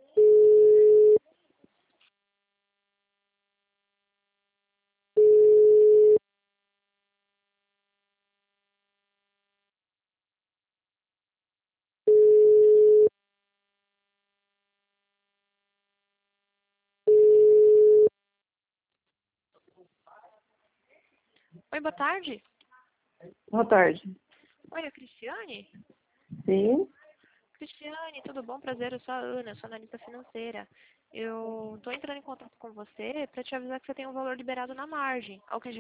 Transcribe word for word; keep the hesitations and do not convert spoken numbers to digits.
Oi, boa tarde. Boa tarde. Oi, é a Cristiane? Sim. Cristiane, tudo bom? Prazer, eu sou a Ana, eu sou analista financeira. Eu estou entrando em contato com você para te avisar que você tem um valor liberado na margem, ao que a gente